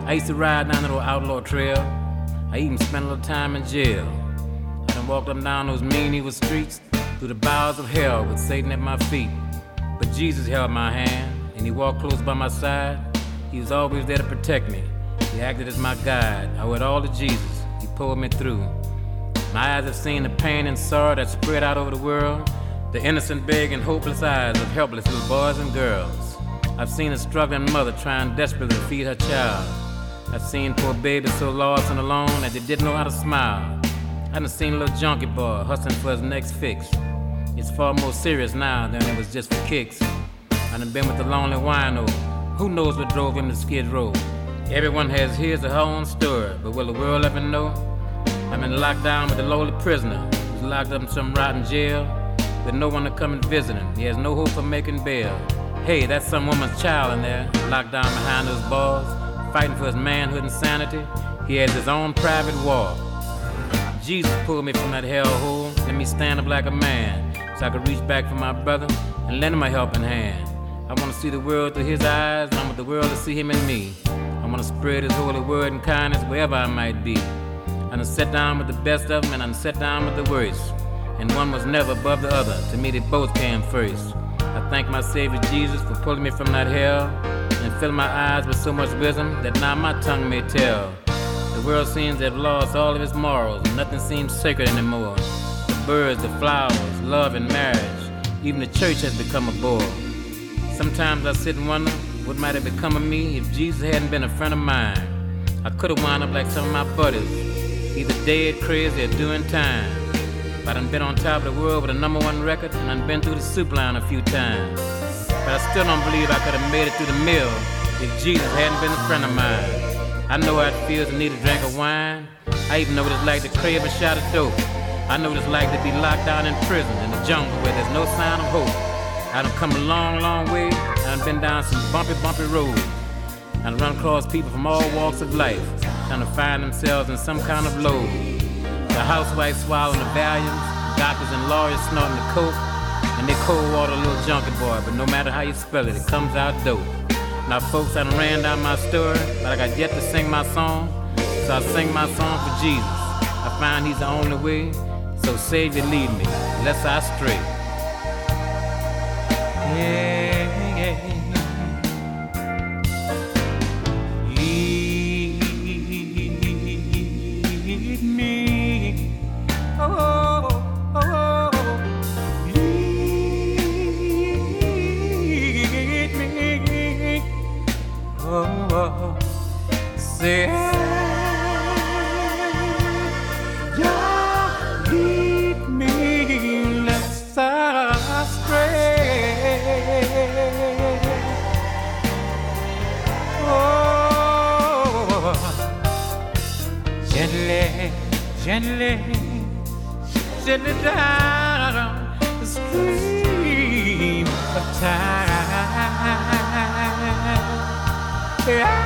I used to ride down the little outlaw trail. I even spent a little time in jail. I done walked up and down those mean evil streets through the bowels of hell with Satan at my feet. But Jesus held my hand and he walked close by my side. He was always there to protect me. He acted as my guide. I went all to Jesus. He pulled me through. My eyes have seen the pain and sorrow that spread out over the world, the innocent, begging, hopeless eyes of helpless little boys and girls. I've seen a struggling mother trying desperately to feed her child. I've seen poor babies so lost and alone that they didn't know how to smile. I done seen a little junkie boy hustling for his next fix. It's far more serious now than it was just for kicks. I done been with the lonely wino. Who knows what drove him to Skid Row? Everyone has his or her own story, but will the world ever know? I'm in lockdown with a lowly prisoner who's locked up in some rotten jail with no one to come and visit him. He has no hope of making bail. Hey, that's some woman's child in there, locked down behind those bars, fighting for his manhood and sanity. He has his own private war. Jesus pulled me from that hellhole, let me stand up like a man, so I could reach back for my brother and lend him a helping hand. I want to see the world through his eyes, and I want the world to see him in me. I want to spread his holy word and kindness wherever I might be. I done sat down with the best of them, and I done sat down with the worst. And one was never above the other. To me, they both came first. I thank my Savior Jesus for pulling me from that hell and filling my eyes with so much wisdom that now my tongue may tell. The world seems to have lost all of its morals, and nothing seems sacred anymore. The birds, the flowers, love and marriage, even the church has become a bore. Sometimes I sit and wonder what might have become of me if Jesus hadn't been a friend of mine. I could have wound up like some of my buddies, either dead, crazy, or doing time. But I done been on top of the world with a #1 record, and I done been through the soup line a few times. But I still don't believe I could have made it through the mill if Jesus hadn't been a friend of mine. I know how it feels to need a drink of wine. I even know what it's like to crave a shot of dope. I know what it's like to be locked down in prison in the jungle where there's no sign of hope. I done come a long, long way. I done been down some bumpy roads. I done run across people from all walks of life, trying to find themselves in some kind of load. The housewives swallowing the Valiums, doctors and lawyers snorting the coke, and they cold water a little junkie boy, but no matter how you spell it, it comes out dope. Now folks, I done ran down my story, but I got yet to sing my song, so I sing my song for Jesus. I find he's the only way, so Savior lead me, lest I stray. Lead me, oh, oh, lead me, oh, say, yeah, lead me, lest I stray. Gently, gently down the stream of time. Yeah.